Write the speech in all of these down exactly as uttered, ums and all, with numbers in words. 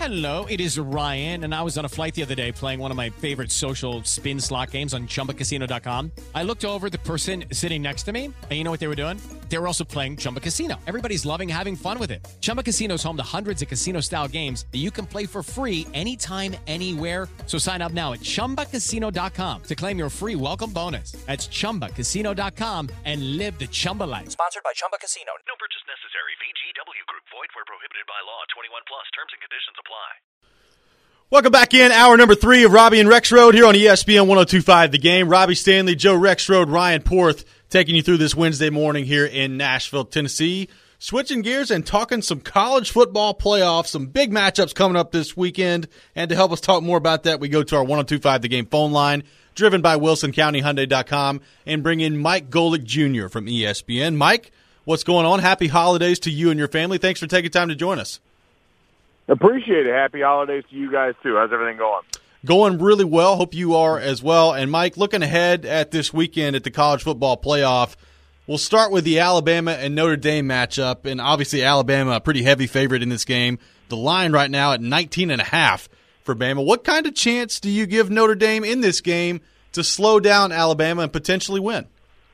Hello, it is Ryan, and I was on a flight the other day playing one of my favorite social spin slot games on Chumba Casino dot com. I looked over at the person sitting next to me, and you know what they were doing? They were also playing Chumba Casino. Everybody's loving having fun with it. Chumba Casino is home to hundreds of casino-style games that you can play for free anytime, anywhere. So sign up now at Chumba Casino dot com to claim your free welcome bonus. That's Chumba Casino dot com and live the Chumba life. Sponsored by Chumba Casino. No purchase necessary. V G W Group. Void where prohibited by law. twenty-one plus. Terms and conditions apply. Welcome back in, hour number three of Robbie and Rexroad here on E S P N ten twenty-five The Game. Robbie Stanley, Joe Rexroad, Ryan Porth taking you through this Wednesday morning here in Nashville, Tennessee. Switching gears and talking some college football playoffs, some big matchups coming up this weekend. And to help us talk more about that, we go to our ten twenty-five The Game phone line, driven by Wilson County Hyundai dot com, and bring in Mike Golick Junior from E S P N. Mike, what's going on? Happy holidays to you and your family. Thanks for taking time to join us. Appreciate it. Happy holidays to you guys, too. How's everything going? Going really well. Hope you are as well. And, Mike, looking ahead at this weekend at the college football playoff, we'll start with the Alabama and Notre Dame matchup. And, obviously, Alabama, a pretty heavy favorite in this game. The line right now at nineteen and a half for Bama. What kind of chance do you give Notre Dame in this game to slow down Alabama and potentially win?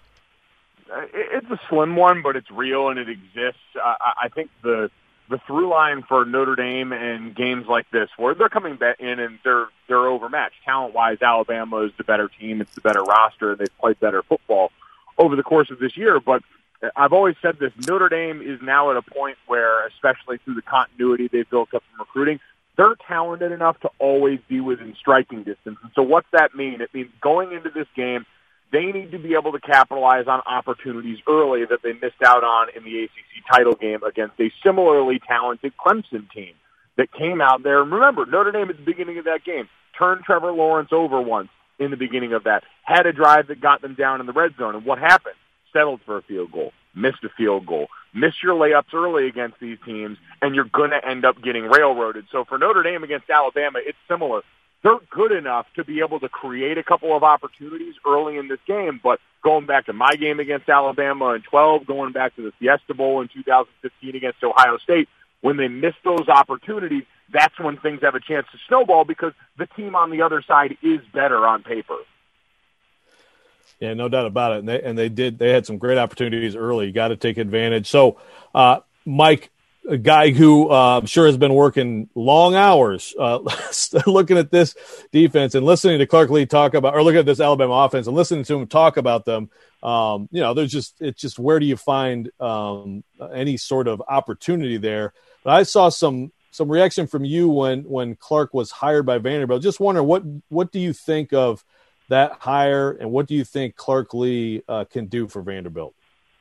It's a slim one, but it's real and it exists. I think the – The through line for Notre Dame in games like this, where they're coming back in and they're they're overmatched talent-wise, Alabama is the better team, it's the better roster, and they've played better football over the course of this year. But I've always said this: Notre Dame is now at a point where, especially through the continuity they've built up from recruiting, they're talented enough to always be within striking distance. And so, what's that mean? It means going into this game, they need to be able to capitalize on opportunities early that they missed out on in the A C C title game against a similarly talented Clemson team that came out there. And remember, Notre Dame at the beginning of that game turned Trevor Lawrence over once in the beginning of that, had a drive that got them down in the red zone. And what happened? Settled for a field goal, missed a field goal, missed your layups early against these teams, and you're going to end up getting railroaded. So for Notre Dame against Alabama, it's similar. They're good enough to be able to create a couple of opportunities early in this game, but going back to my game against Alabama in twelve, going back to the Fiesta Bowl in two thousand fifteen against Ohio State, when they miss those opportunities, that's when things have a chance to snowball because the team on the other side is better on paper. Yeah, no doubt about it. And they, and they did, they had some great opportunities early. You got to take advantage. So, uh, Mike, a guy who uh, I'm sure has been working long hours uh, looking at this defense and listening to Clark Lea talk about, or looking at this Alabama offense and listening to him talk about them. Um, you know, there's just, it's just, where do you find um, any sort of opportunity there? But I saw some, some reaction from you when, when Clark was hired by Vanderbilt. Just wonder what, what do you think of that hire and what do you think Clark Lea uh, can do for Vanderbilt?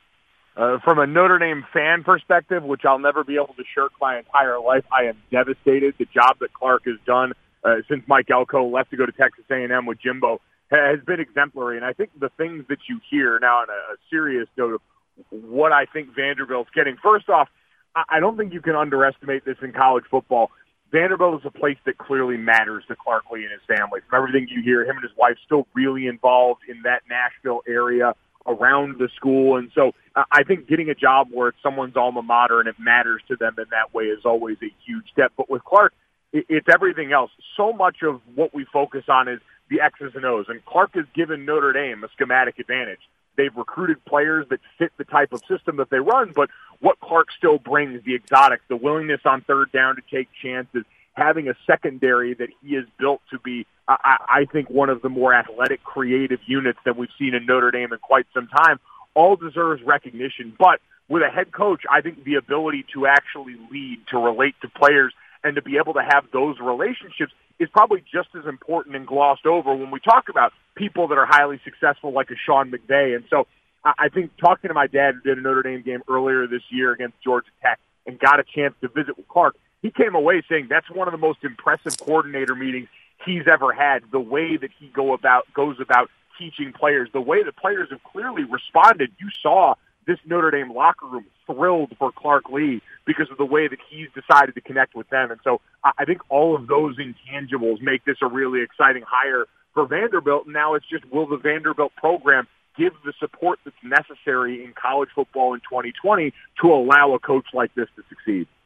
Uh, from a Notre Dame fan perspective, which I'll never be able to shirk my entire life, I am devastated. The job that Clark has done uh, since Mike Elko left to go to Texas A and M with Jimbo has been exemplary. And I think the things that you hear now on a, a serious note of what I think Vanderbilt's getting, first off, I don't think you can underestimate this in college football. Vanderbilt is a place that clearly matters to Clark Lea and his family. From everything you hear, him and his wife still really involved in that Nashville area around the school. And so uh, I think getting a job where it's someone's alma mater and it matters to them in that way is always a huge step. But with Clark, it, it's everything else. So much of what we focus on is the X's and O's. And Clark has given Notre Dame a schematic advantage. They've recruited players that fit the type of system that they run, but what Clark still brings, the exotics, the willingness on third down to take chances, having a secondary that he has built to be, I, I think, one of the more athletic, creative units that we've seen in Notre Dame in quite some time, all deserves recognition. But with a head coach, I think the ability to actually lead, to relate to players, and to be able to have those relationships is probably just as important and glossed over when we talk about people that are highly successful like a Sean McVay. And so I think talking to my dad who did a Notre Dame game earlier this year against Georgia Tech and got a chance to visit with Clark, he came away saying that's one of the most impressive coordinator meetings he's ever had, the way that he go about goes about teaching players, the way the players have clearly responded. You saw this Notre Dame locker room thrilled for Clark Lea because of the way that he's decided to connect with them. And so I think all of those intangibles make this a really exciting hire for Vanderbilt. Now it's just, will the Vanderbilt program give the support that's necessary in college football in twenty twenty to allow a coach like this to succeed?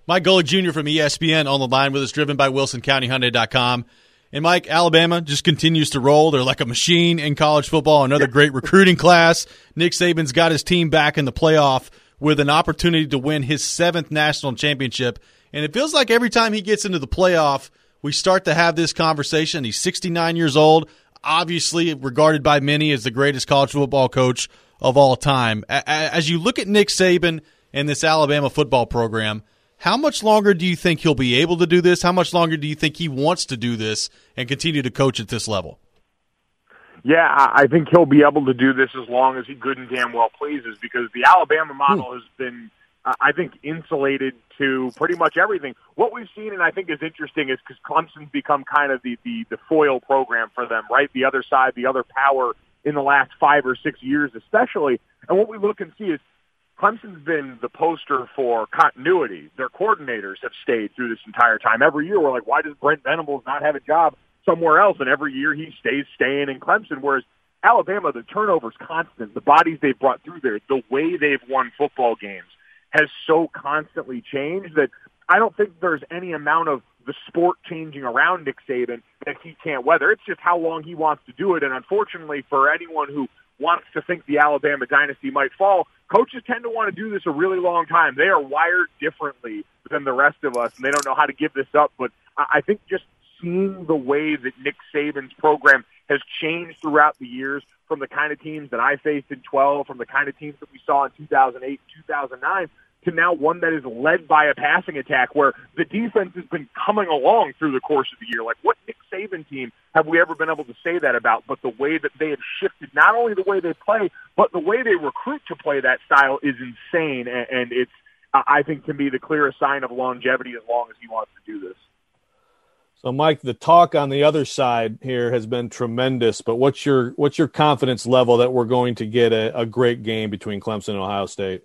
Mike Golick Junior from E S P N on the line with us, driven by Wilson County Hyundai dot com. And, Mike, Alabama just continues to roll. They're like a machine in college football. Another great recruiting class. Nick Saban's got his team back in the playoff with an opportunity to win his seventh national championship. And it feels like every time he gets into the playoff, we start to have this conversation. He's sixty-nine years old, obviously regarded by many as the greatest college football coach of all time. As you look at Nick Saban and this Alabama football program, how much longer do you think he'll be able to do this? How much longer do you think he wants to do this and continue to coach at this level? Yeah, I think he'll be able to do this as long as he good and damn well pleases, because the Alabama model has been, uh, I think, insulated to pretty much everything. What we've seen, and I think is interesting, is because Clemson's become kind of the, the, the foil program for them, right? The other side, the other power in the last five or six years especially. And what we look and see is Clemson's been the poster for continuity. Their coordinators have stayed through this entire time. Every year we're like, why does Brent Venables not have a job somewhere else? And every year he stays staying in Clemson, whereas Alabama, the turnover's constant. The bodies they've brought through there, the way they've won football games has so constantly changed that I don't think there's any amount of the sport changing around Nick Saban that he can't weather. It's just how long he wants to do it. And unfortunately for anyone who wants to think the Alabama dynasty might fall, coaches tend to want to do this a really long time. They are wired differently than the rest of us, and they don't know how to give this up. But I think just seeing the way that Nick Saban's program has changed throughout the years, from the kind of teams that I faced in twelve, from the kind of teams that we saw in two thousand eight, two thousand nine, to now one that is led by a passing attack where the defense has been coming along through the course of the year. Like, what Nick Saban team have we ever been able to say that about? But the way that they have shifted, not only the way they play, but the way they recruit to play that style is insane. And, and it's, I think, can be the clearest sign of longevity as long as he wants to do this. So, Mike, the talk on the other side here has been tremendous, but what's your what's your confidence level that we're going to get a, a great game between Clemson and Ohio State?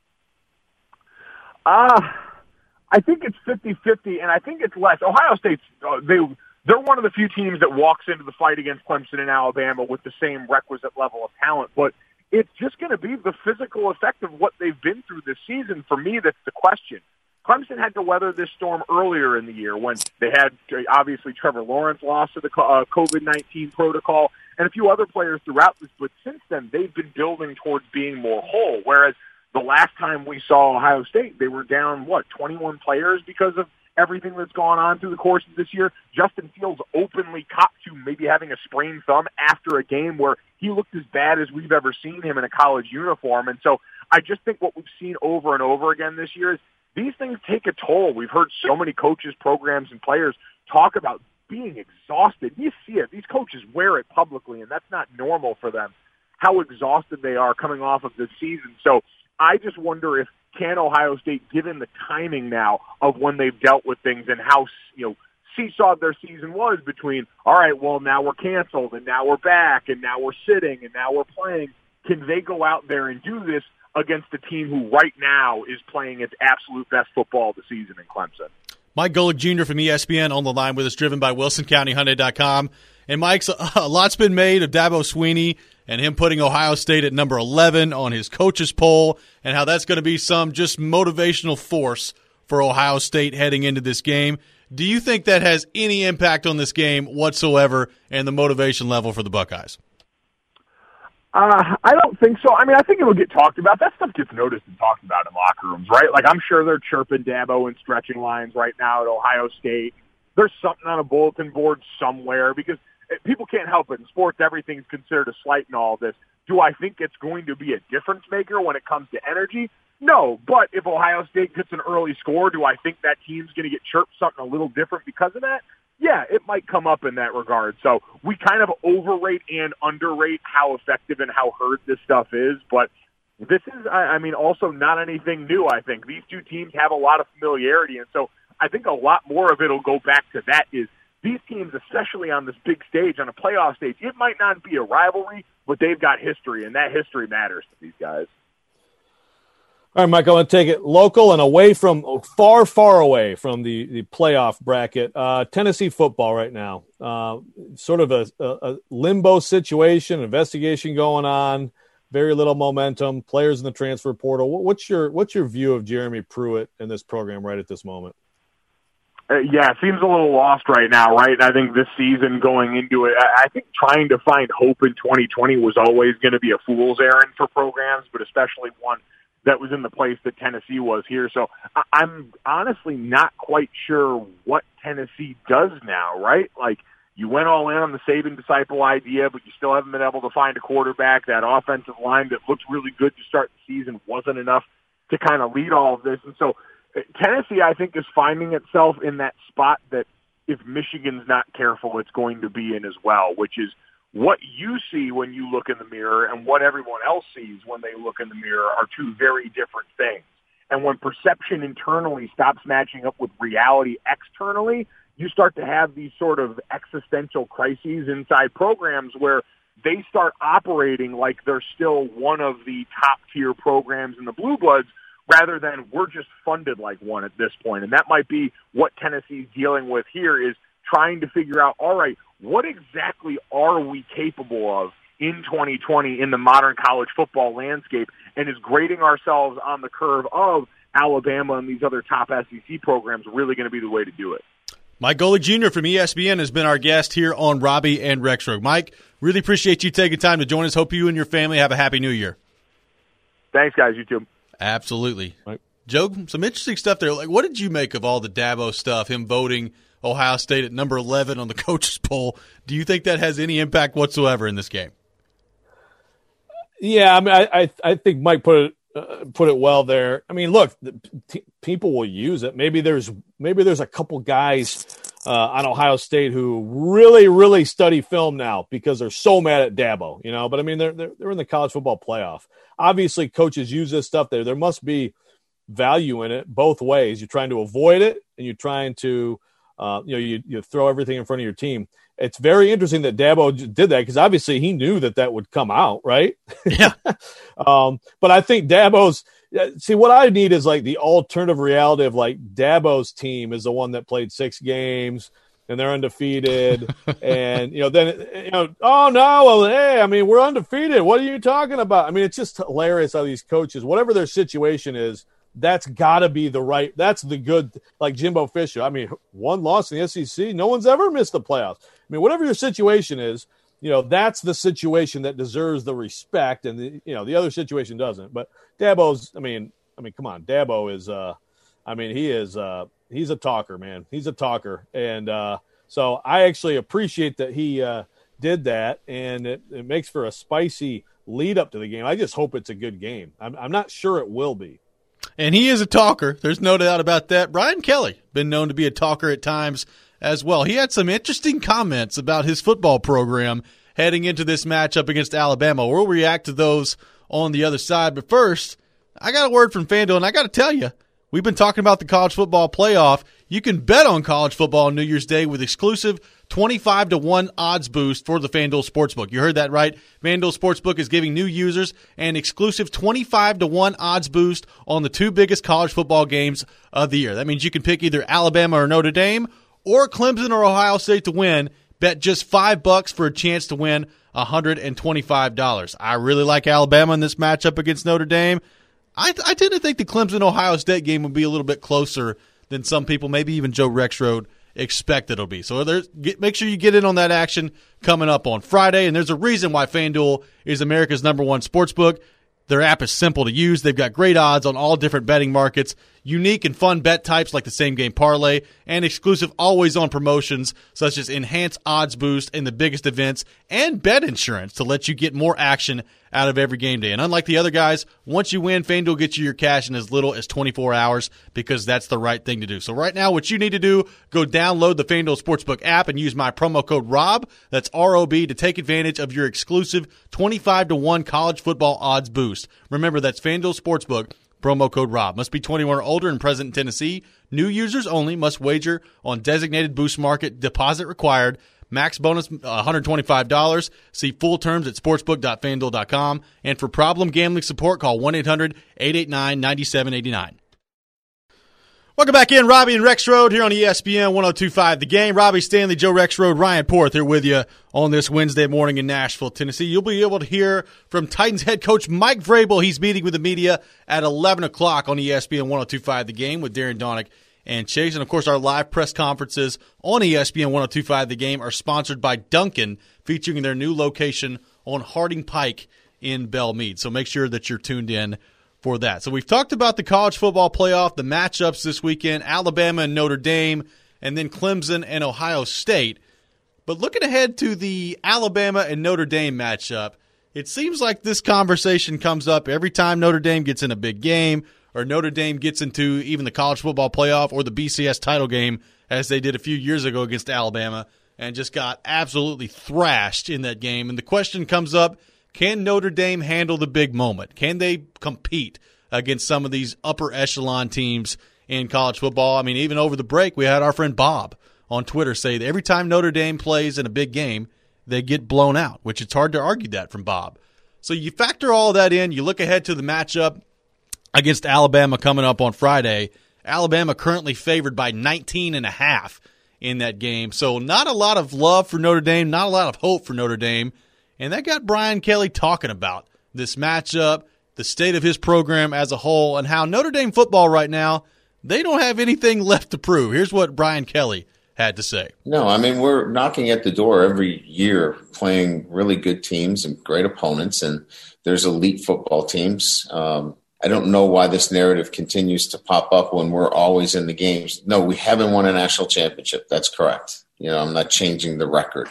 Uh, I think it's fifty-fifty, and I think it's less. Ohio State's uh, they they're one of the few teams that walks into the fight against Clemson and Alabama with the same requisite level of talent, but it's just going to be the physical effect of what they've been through this season. For me, that's the question. Clemson had to weather this storm earlier in the year when they had, obviously, Trevor Lawrence lost to the uh, COVID nineteen protocol and a few other players throughout this. But since then, they've been building towards being more whole, whereas the last time we saw Ohio State, they were down, what, twenty-one players because of everything that's gone on through the course of this year. Justin Fields openly copped to maybe having a sprained thumb after a game where he looked as bad as we've ever seen him in a college uniform. And so I just think what we've seen over and over again this year is these things take a toll. We've heard so many coaches, programs, and players talk about being exhausted. You see it. These coaches wear it publicly, and that's not normal for them, how exhausted they are coming off of this season. So I just wonder if can Ohio State, given the timing now of when they've dealt with things and how, you know, seesawed their season was between, all right, well, now we're canceled, and now we're back, and now we're sitting, and now we're playing. Can they go out there and do this against a team who right now is playing its absolute best football of the season in Clemson? Mike Golick Junior from E S P N on the line with us, driven by Wilson County Hyundai dot com. And, Mike's a lot's been made of Dabo Swinney and him putting Ohio State at number eleven on his coaches poll, and how that's going to be some just motivational force for Ohio State heading into this game. Do you think that has any impact on this game whatsoever and the motivation level for the Buckeyes? Uh, I don't think so. I mean, I think it'll get talked about. That stuff gets noticed and talked about in locker rooms, right? Like, I'm sure they're chirping Dabo and stretching lines right now at Ohio State. There's something on a bulletin board somewhere because people can't help it. In sports, everything's considered a slight in all this. Do I think it's going to be a difference maker when it comes to energy? No, but if Ohio State gets an early score, do I think that team's going to get chirped something a little different because of that? Yeah, it might come up in that regard. So we kind of overrate and underrate how effective and how heard this stuff is. But this is, I mean, also not anything new, I think. These two teams have a lot of familiarity. And so I think a lot more of it will go back to that is these teams, especially on this big stage, on a playoff stage, it might not be a rivalry, but they've got history, and that history matters to these guys. All right, Mike, I want to take it local and away from far, far away from the, the playoff bracket. Uh, Tennessee football right now, uh, sort of a, a, a limbo situation, investigation going on. very little momentum, players in the transfer portal. What's your what's your view of Jeremy Pruitt in this program right at this moment? Uh, yeah, it seems a little lost right now, right? And I think this season going into it, I, I think trying to find hope in twenty twenty was always going to be a fool's errand for programs, but especially one that was in the place that Tennessee was here. So I, I'm honestly not quite sure what Tennessee does now, right? Like, you went all in on the Saban disciple idea, but you still haven't been able to find a quarterback. That offensive line that looked really good to start the season wasn't enough to kind of lead all of this. And so Tennessee, I think, is finding itself in that spot that if Michigan's not careful, it's going to be in as well, which is what you see when you look in the mirror and what everyone else sees when they look in the mirror are two very different things. And when perception internally stops matching up with reality externally, you start to have these sort of existential crises inside programs where they start operating like they're still one of the top-tier programs in the Blue Bloods rather than we're just funded like one at this point. And that might be what Tennessee's dealing with here is trying to figure out, all right, what exactly are we capable of in twenty twenty in the modern college football landscape, and is grading ourselves on the curve of Alabama and these other top S E C programs really going to be the way to do it? Mike Golic Junior from E S P N has been our guest here on Robbie and Rexroad. Mike, really appreciate you taking time to join us. Hope you and your family have a happy new year. Thanks, guys. You too. Absolutely. Right. Joe, some interesting stuff there. Like, what did you make of all the Dabo stuff, him voting Ohio State at number eleven on the coaches poll? Do you think that has any impact whatsoever in this game? Yeah, I mean, I I, I think Mike put it uh, put it well there. I mean, look, the, t- people will use it. Maybe there's maybe there's a couple guys uh, on Ohio State who really really study film now because they're so mad at Dabo, you know. But I mean, they're they're, they're in the college football playoff. Obviously, coaches use this stuff there. There must be value in it both ways. You're trying to avoid it, and you're trying to uh, you know you you throw everything in front of your team. It's very interesting that Dabo did that because obviously he knew that that would come out, right? Yeah. um, but I think Dabo's – see, what I need is like the alternative reality of like Dabo's team is the one that played six games and they're undefeated. and, you know, then, you know, oh, no, well, hey, I mean, we're undefeated. What are you talking about? I mean, it's just hilarious how these coaches, whatever their situation is, that's got to be the right – that's the good – like Jimbo Fisher. I mean, one loss in the S E C. No one's ever missed the playoffs. I mean, whatever your situation is, you know, that's the situation that deserves the respect, and the, you know, the other situation doesn't. But Dabo's, I mean, I mean, come on, Dabo is, uh, I mean, he is, uh, he's a talker, man. He's a talker, and uh, so I actually appreciate that he uh, did that, and it, it makes for a spicy lead up to the game. I just hope it's a good game. I'm, I'm not sure it will be. And he is a talker. There's no doubt about that. Brian Kelly, been known to be a talker at times as well. He had some interesting comments about his football program heading into this matchup against Alabama. We'll react to those on the other side. But first, I got a word from FanDuel, and I got to tell you, we've been talking about the college football playoff. You can bet on college football on New Year's Day with exclusive twenty-five to one odds boost for the FanDuel Sportsbook. You heard that right. FanDuel Sportsbook is giving new users an exclusive twenty-five to one odds boost on the two biggest college football games of the year. That means you can pick either Alabama or Notre Dame or Clemson or Ohio State to win. Bet just five bucks for a chance to win one hundred twenty-five dollars. I really like Alabama in this matchup against Notre Dame. I, I tend to think the Clemson-Ohio State game will be a little bit closer than some people, maybe even Joe Rexroad, expect it'll be. So there's, get, make sure you get in on that action coming up on Friday. And there's a reason why FanDuel is America's number one sportsbook. Their app is simple to use. They've got great odds on all different betting markets, unique and fun bet types like the same game parlay, and exclusive always-on promotions such as enhanced odds boost in the biggest events and bet insurance to let you get more action out of every game day. And unlike the other guys, once you win, FanDuel gets you your cash in as little as twenty-four hours because that's the right thing to do. So right now, what you need to do, go download the FanDuel Sportsbook app and use my promo code ROB, that's R O B, to take advantage of your exclusive twenty-five to one college football odds boost. Remember, that's FanDuel Sportsbook, promo code ROB. Must be twenty-one or older and present in Tennessee. New users only. Must wager on designated boost market. Deposit required. Max bonus one hundred twenty-five dollars. See full terms at sportsbook dot fan duel dot com. And for problem gambling support, call one eight hundred eight eight nine nine seven eight nine. Welcome back in, Robbie and Rexrode here on E S P N one oh two point five The Game. Robbie Stanley, Joe Rexrode, Ryan Porth here with you on this Wednesday morning in Nashville, Tennessee. You'll be able to hear from Titans head coach Mike Vrabel. He's meeting with the media at eleven o'clock on E S P N one oh two point five The Game with Darren Donick and Chase. And, of course, our live press conferences on E S P N one oh two point five The Game are sponsored by Dunkin', featuring their new location on Harding Pike in Belmead. So make sure that you're tuned in for that. So we've talked about the college football playoff, the matchups this weekend, Alabama and Notre Dame, and then Clemson and Ohio State. But looking ahead to the Alabama and Notre Dame matchup, it seems like this conversation comes up every time Notre Dame gets in a big game or Notre Dame gets into even the college football playoff or the B C S title game, as they did a few years ago against Alabama, and just got absolutely thrashed in that game. And the question comes up, can Notre Dame handle the big moment? Can they compete against some of these upper echelon teams in college football? I mean, even over the break, we had our friend Bob on Twitter say that every time Notre Dame plays in a big game, they get blown out, which it's hard to argue that from Bob. So you factor all that in. You look ahead to the matchup against Alabama coming up on Friday. Alabama currently favored by nineteen and a half in that game. So not a lot of love for Notre Dame, not a lot of hope for Notre Dame. And that got Brian Kelly talking about this matchup, the state of his program as a whole, and how Notre Dame football right now, they don't have anything left to prove. Here's what Brian Kelly had to say. No, I mean, we're knocking at the door every year playing really good teams and great opponents, and there's elite football teams. Um, I don't know why this narrative continues to pop up when we're always in the games. No, we haven't won a national championship. That's correct. You know, I'm not changing the record.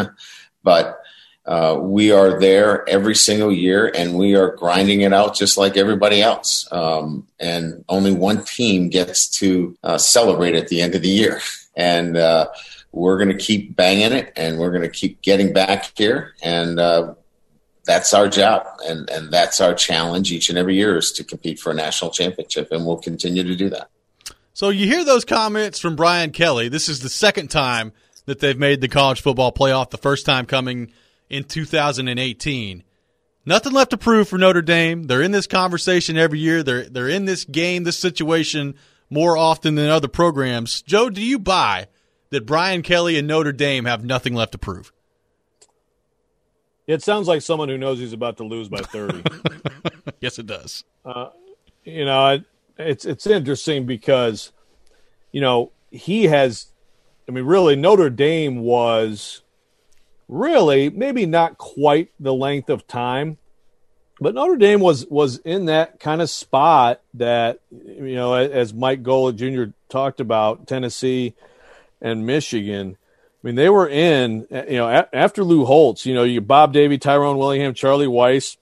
But Uh, we are there every single year, and we are grinding it out just like everybody else. Um, and only one team gets to uh, celebrate at the end of the year. And uh, we're going to keep banging it, and we're going to keep getting back here. And uh, that's our job, and, and that's our challenge each and every year, is to compete for a national championship, and we'll continue to do that. So you hear those comments from Brian Kelly. This is the second time that they've made the college football playoff, the first time coming in two thousand eighteen. Nothing left to prove for Notre Dame. They're in this conversation every year. They're they're in this game, this situation more often than other programs. Joe, do you buy that Brian Kelly and Notre Dame have nothing left to prove? It sounds like someone who knows he's about to lose by thirty. Yes, it does. Uh, you know, it's it's interesting because, you know, he has – I mean, really, Notre Dame was – really, maybe not quite the length of time, but Notre Dame was was in that kind of spot that, you know, as Mike Golic Junior talked about, Tennessee and Michigan. I mean, they were in, you know, a- after Lou Holtz, you know, you Bob Davie, Tyrone Willingham, Charlie Weiss.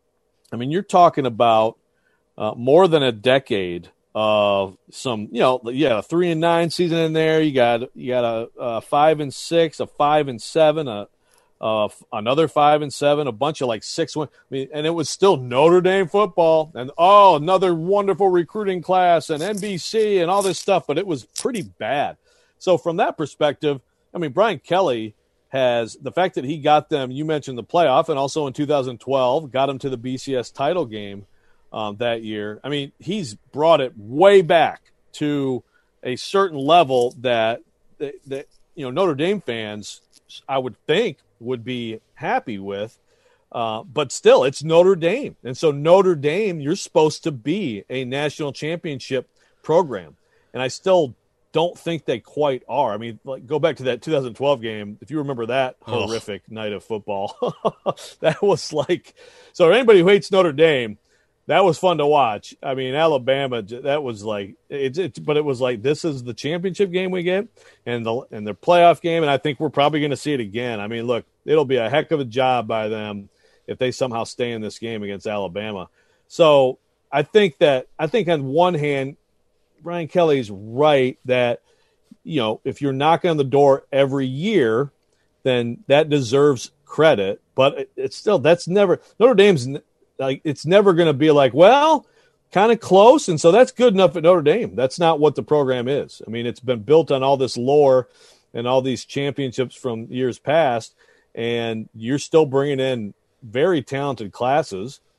I mean, you're talking about uh, more than a decade of some, you know, you got a three and nine season in there. You got you got a, a five and six, a five and seven, a Uh, another five and seven, a bunch of like six one. I mean, and it was still Notre Dame football, and oh, another wonderful recruiting class, and N B C, and all this stuff. But it was pretty bad. So from that perspective, I mean, Brian Kelly has the fact that he got them. You mentioned the playoff, and also in two thousand twelve, got them to the B C S title game um, that year. I mean, he's brought it way back to a certain level that that, that you know Notre Dame fans, I would think, would be happy with, uh, but still, it's Notre Dame. And so Notre Dame, you're supposed to be a national championship program. And I still don't think they quite are. I mean, like, go back to that two thousand twelve game. If you remember that oh. horrific night of football, that was like – so anybody who hates Notre Dame, that was fun to watch. I mean, Alabama, that was like it's it, but it was like, this is the championship game we get and the and their playoff game, and I think we're probably going to see it again. I mean, look, it'll be a heck of a job by them if they somehow stay in this game against Alabama. So I think that I think on one hand, Brian Kelly's right that, you know, if you're knocking on the door every year, then that deserves credit. But it, it's still that's never Notre Dame's. Like, it's never going to be like, well, kind of close, and so that's good enough at Notre Dame. That's not what the program is. I mean, it's been built on all this lore and all these championships from years past, and you're still bringing in very talented classes.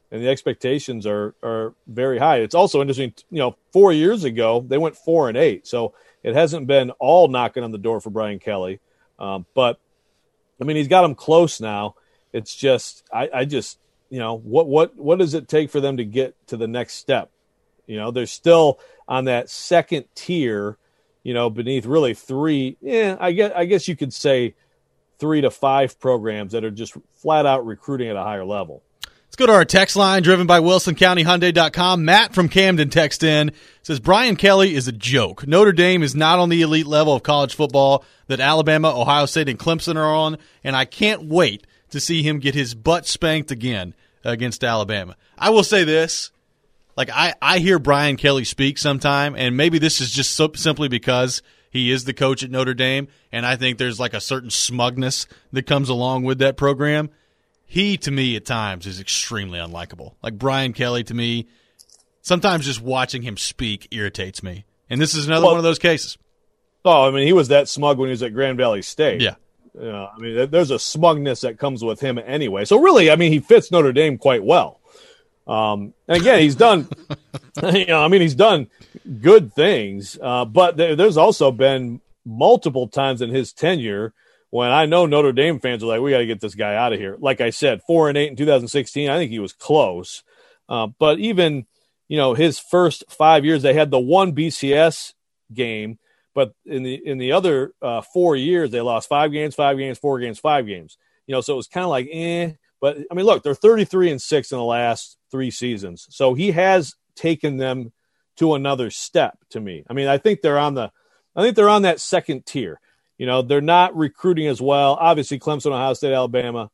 and the expectations are are very high. It's also interesting, you know, four years ago they went four and eight, so it hasn't been all knocking on the door for Brian Kelly. Um, but I mean, he's got them close now. It's just, I, I just, you know, what what what does it take for them to get to the next step? You know, they're still on that second tier, you know, beneath really three. Yeah, I guess I guess you could say three to five programs that are just flat out recruiting at a higher level. Let's go to our text line driven by Wilson County Hyundai dot com. Matt from Camden text in, says Brian Kelly is a joke. Notre Dame is not on the elite level of college football that Alabama, Ohio State, and Clemson are on, and I can't wait to see him get his butt spanked again against Alabama. I will say this. Like, I, I hear Brian Kelly speak sometime, and maybe this is just so, simply because he is the coach at Notre Dame, and I think there's like a certain smugness that comes along with that program. He, to me, at times, is extremely unlikable. Like, Brian Kelly, to me, sometimes just watching him speak irritates me. And this is another well, one of those cases. Oh, I mean, he was that smug when he was at Grand Valley State. Yeah. You know, I mean, there's a smugness that comes with him anyway. So, really, I mean, he fits Notre Dame quite well. Um, and, again, he's done – you know, I mean, he's done good things. Uh, but there, there's also been multiple times in his tenure – when I know Notre Dame fans are like, we got to get this guy out of here. Like I said, four and eight in two thousand sixteen, I think he was close. Uh, but even, you know, his first five years, they had the one B C S game, but in the in the other uh, four years, they lost five games, five games, four games, five games. You know, so it was kind of like, eh. But I mean, look, they're thirty-three and six in the last three seasons, so he has taken them to another step. To me, I mean, I think they're on the, I think they're on that second tier. You know, they're not recruiting as well. Obviously, Clemson, Ohio State, Alabama.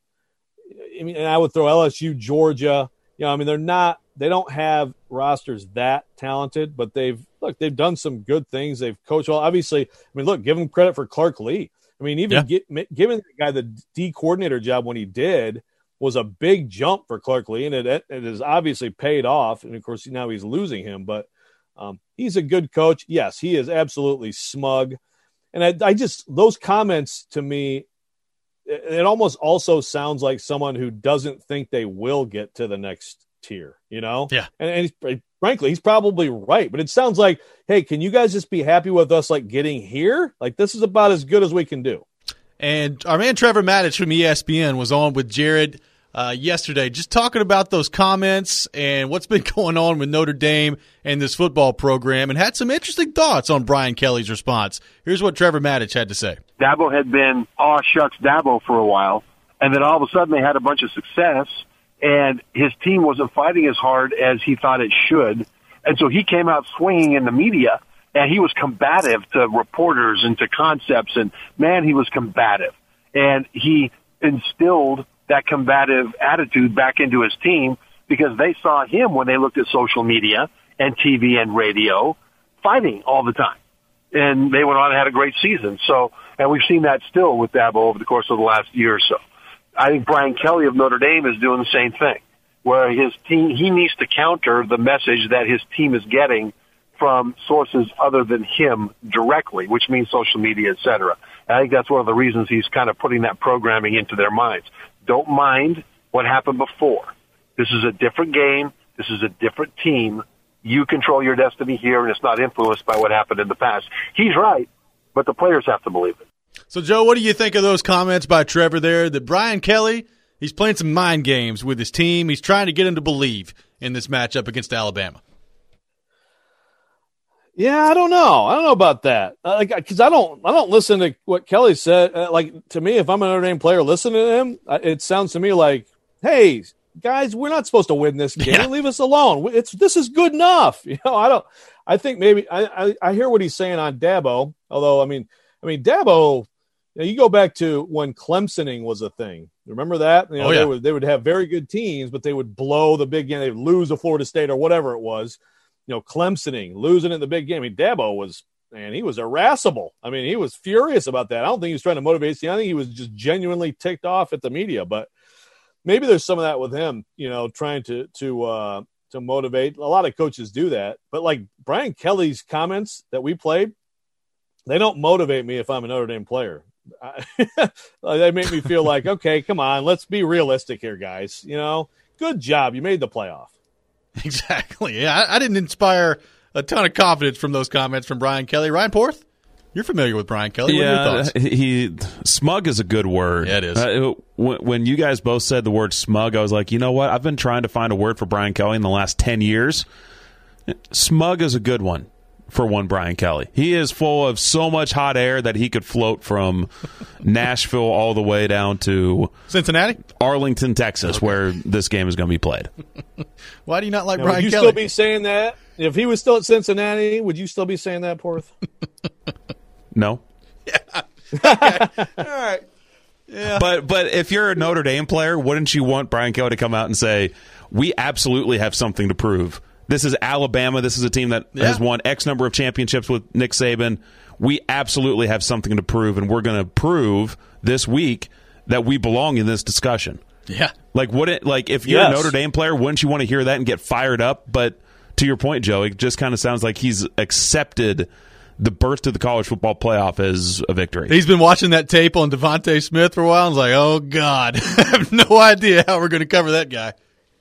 I mean, and I would throw L S U, Georgia. You know, I mean, they're not – they don't have rosters that talented, but they've – look, they've done some good things. They've coached well. Obviously, I mean, look, give them credit for Clark Lee. I mean, even yeah. get, giving the guy the D coordinator job when he did was a big jump for Clark Lee, and it, it has obviously paid off. And, of course, now he's losing him. But um, he's a good coach. Yes, he is absolutely smug. And I, I just, those comments to me, it, it almost also sounds like someone who doesn't think they will get to the next tier, you know? Yeah. And, and he's, frankly, he's probably right. But it sounds like, hey, can you guys just be happy with us, like, getting here? Like, this is about as good as we can do. And our man Trevor Maddich from E S P N was on with Jared uh, yesterday, just talking about those comments and what's been going on with Notre Dame and this football program, and had some interesting thoughts on Brian Kelly's response. Here's what Trevor Maddich had to say. Dabo had been aw shucks Dabo for a while, and then all of a sudden they had a bunch of success, and his team wasn't fighting as hard as he thought it should, and so he came out swinging in the media, and he was combative to reporters and to concepts, and man, he was combative, and he instilled that combative attitude back into his team because they saw him when they looked at social media and T V and radio fighting all the time. And they went on and had a great season. So, and we've seen that still with Dabo over the course of the last year or so. I think Brian Kelly of Notre Dame is doing the same thing, where his team, he needs to counter the message that his team is getting from sources other than him directly, which means social media, et cetera. And I think that's one of the reasons he's kind of putting that programming into their minds. Don't mind what happened before. This is a different game. This is a different team. You control your destiny here, and it's not influenced by what happened in the past. He's right, but the players have to believe it. So, Joe, what do you think of those comments by Trevor there, that Brian Kelly, he's playing some mind games with his team. He's trying to get him to believe in this matchup against Alabama? Yeah, I don't know. I don't know about that. Uh, like, because I don't, I don't listen to what Kelly said. Uh, like, to me, if I'm a Notre Dame player listening to him, uh, it sounds to me like, "Hey, guys, we're not supposed to win this game. Yeah. Leave us alone. It's this is good enough." You know, I don't. I think maybe I, I, I hear what he's saying on Dabo. Although, I mean, I mean, Dabo. You know, you go back to when Clemsoning was a thing. Remember that? You know, oh, yeah. they would they would have very good teams, but they would blow the big game. They'd lose to Florida State or whatever it was. You know, Clemsoning, losing in the big game. I mean, Dabo was, man, he was irascible. I mean, he was furious about that. I don't think he was trying to motivate his team. I think he was just genuinely ticked off at the media. But maybe there's some of that with him, you know, trying to to uh, to motivate. A lot of coaches do that. But like Brian Kelly's comments that we played, they don't motivate me if I'm a Notre Dame player. I, they make me feel like, okay, come on, let's be realistic here, guys. You know, good job. You made the playoff. Exactly. Yeah, I, I didn't inspire a ton of confidence from those comments from Brian Kelly. Ryan Porth, you're familiar with Brian Kelly. What yeah, are your thoughts? he smug is a good word. Yeah, it is. Uh, when, when you guys both said the word smug, I was like, you know what? I've been trying to find a word for Brian Kelly in the last ten years. Smug is a good one for one Brian Kelly. He is full of so much hot air that he could float from Nashville all the way down to Cincinnati, Arlington, Texas, okay, where this game is going to be played. Why do you not like now, Brian would you Kelly? Still be saying that? If he was still at Cincinnati, would you still be saying that, Porth? No. Yeah. Okay. All right. Yeah. But but if you're a Notre Dame player, wouldn't you want Brian Kelly to come out and say, we absolutely have something to prove? This is Alabama. This is a team that yeah. has won X number of championships with Nick Saban. We absolutely have something to prove, and we're going to prove this week that we belong in this discussion. Yeah. Like, wouldn't, like if you're yes. a Notre Dame player, wouldn't you want to hear that and get fired up? But to your point, Joe, it just kind of sounds like he's accepted the birth to the college football playoff as a victory. He's been watching that tape on Devontae Smith for a while and is like, oh, God, I have no idea how we're going to cover that guy.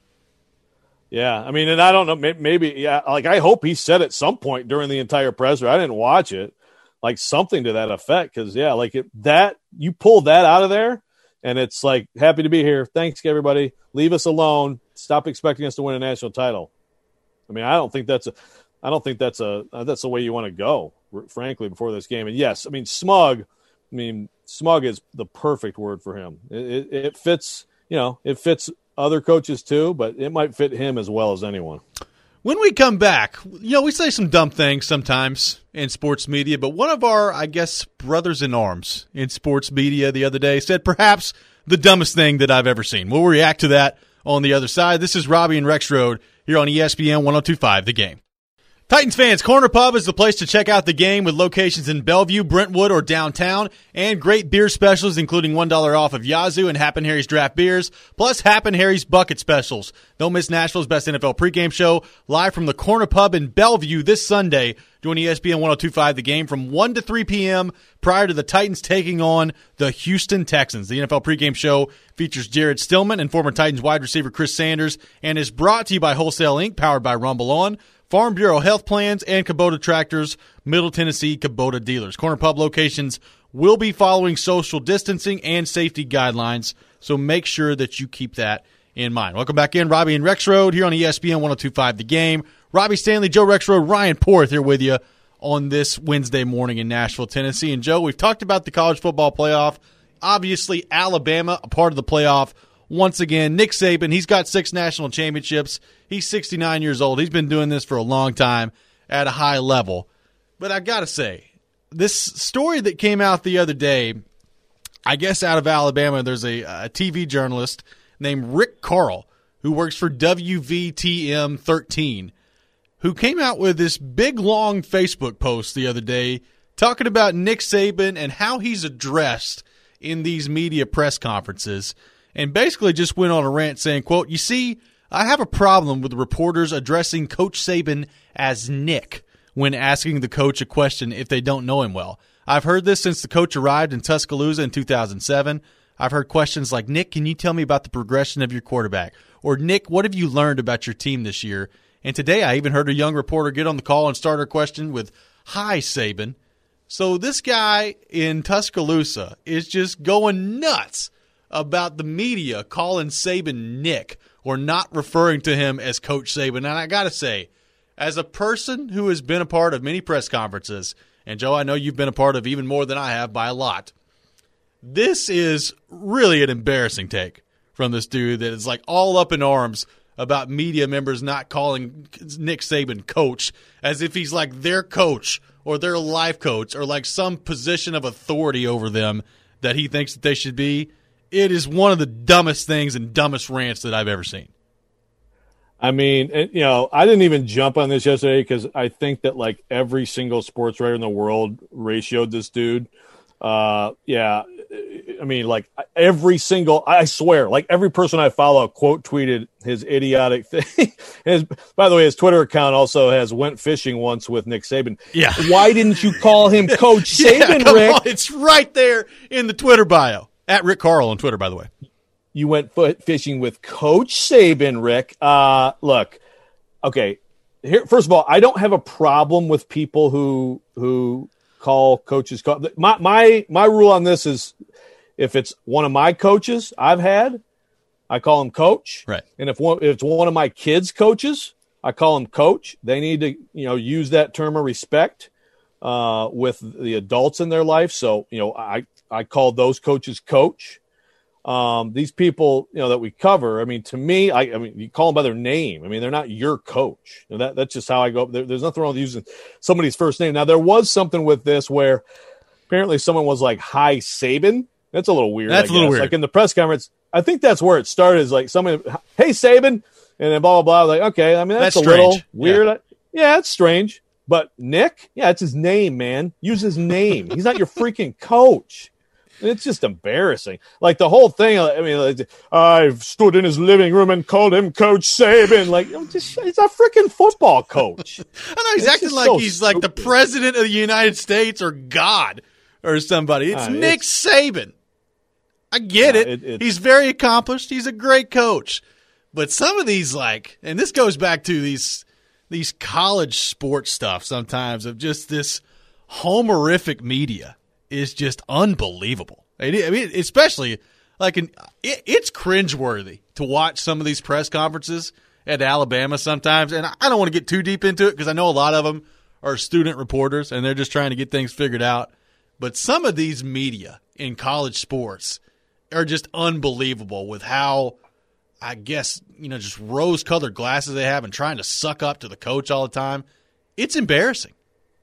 Yeah, I mean, and I don't know, maybe, yeah, like I hope he said at some point during the entire presser, I didn't watch it, like something to that effect, because, yeah, like it, that, you pull that out of there, and it's like, happy to be here, thanks, everybody, leave us alone, stop expecting us to win a national title. I mean, I don't think that's a, I don't think that's a, that's the way you want to go, frankly, before this game. And yes, I mean, smug, I mean, smug is the perfect word for him. It, it, it fits, you know, it fits other coaches too, but it might fit him as well as anyone. When we come back, you know, we say some dumb things sometimes in sports media, but one of our, I guess, brothers in arms in sports media the other day said perhaps the dumbest thing that I've ever seen. We'll react to that on the other side. This is Robbie and Rexrode here on E S P N one oh two point five The Game. Titans fans, Corner Pub is the place to check out the game with locations in Bellevue, Brentwood, or downtown, and great beer specials including one dollar off of Yazoo and Happen Harry's draft beers, plus Happen Harry's bucket specials. Don't miss Nashville's best N F L pregame show live from the Corner Pub in Bellevue this Sunday. Join E S P N one oh two point five The Game from one to three p.m. prior to the Titans taking on the Houston Texans. The N F L pregame show features Jared Stillman and former Titans wide receiver Chris Sanders and is brought to you by Wholesale Incorporated, powered by Rumble On, Farm Bureau Health Plans, and Kubota Tractors, Middle Tennessee Kubota dealers. Corner Pub locations will be following social distancing and safety guidelines, so make sure that you keep that in mind. Welcome back in, Robbie and Rexrode here on E S P N one oh two point five The Game. Robbie Stanley, Joe Rexrode, Ryan Porth here with you on this Wednesday morning in Nashville, Tennessee. And, Joe, we've talked about the college football playoff. Obviously, Alabama, a part of the playoff. Once again, Nick Saban, he's got six national championships. He's sixty-nine years old. He's been doing this for a long time at a high level. But I got to say, this story that came out the other day, I guess out of Alabama, there's a, a T V journalist named Rick Carl who works for W V T M thirteen, who came out with this big, long Facebook post the other day talking about Nick Saban and how he's addressed in these media press conferences, and basically just went on a rant saying, quote, "You see, I have a problem with reporters addressing Coach Saban as Nick when asking the coach a question if they don't know him well. I've heard this since the coach arrived in Tuscaloosa in two thousand seven. I've heard questions like, Nick, can you tell me about the progression of your quarterback? Or, Nick, what have you learned about your team this year? And today I even heard a young reporter get on the call and start her question with, hi, Saban." So this guy in Tuscaloosa is just going nuts about the media calling Saban Nick or not referring to him as Coach Saban. And I got to say, as a person who has been a part of many press conferences, and Joe, I know you've been a part of even more than I have by a lot, this is really an embarrassing take from this dude that is like all up in arms about media members not calling Nick Saban coach as if he's like their coach or their life coach or like some position of authority over them that he thinks that they should be. It is one of the dumbest things and dumbest rants that I've ever seen. I mean, you know, I didn't even jump on this yesterday because I think that like every single sports writer in the world ratioed this dude. Uh, yeah, I mean, like every single, I swear, like every person I follow quote tweeted his idiotic thing. his, by the way, his Twitter account also has went fishing once with Nick Saban. Yeah. Why didn't you call him Coach Saban, yeah, come Rick? on. It's right there in the Twitter bio. At Rick Carl on Twitter, by the way. you went foot fishing with Coach Saban, Rick. Uh, look, okay. Here, first of all, I don't have a problem with people who who call coaches. My my my rule on this is, if it's one of my coaches I've had, I call him coach. Right. And if one if it's one of my kids' coaches, I call him coach. They need to, you know, use that term of respect uh, with the adults in their life. So, you know, I I call those coaches coach. Um, these people, you know, that we cover, I mean, to me, I, I mean, you call them by their name. I mean, they're not your coach. You know, that, that's just how I go. There, there's nothing wrong with using somebody's first name. Now, there was something with this where apparently someone was like, "Hi, Saban." That's a little weird. That's a little weird. Like in the press conference, I think that's where it started. Is like someone, "Hey, Saban," and then blah blah blah. Like, okay, I mean, that's, That's a little strange. weird. Yeah. yeah, it's strange. But Nick, yeah, it's his name, man. Use his name. He's not your freaking coach. It's just embarrassing. Like the whole thing. I mean, like, I've stood in his living room and called him Coach Saban. Like, just, he's a freaking football coach. I know he's It's acting just like so he's like the stupid. president of the United States or God or somebody. It's Uh, Nick it's- Saban. I get Yeah, it. it- it's- He's very accomplished. He's a great coach. But some of these, like, and this goes back to these these college sports stuff sometimes of just this homerific media is just unbelievable. I mean, especially like in, it, it's cringeworthy to watch some of these press conferences at Alabama sometimes. And I don't want to get too deep into it because I know a lot of them are student reporters and they're just trying to get things figured out. But some of these media in college sports are just unbelievable with how, I guess, you know, just rose-colored glasses they have and trying to suck up to the coach all the time. It's embarrassing.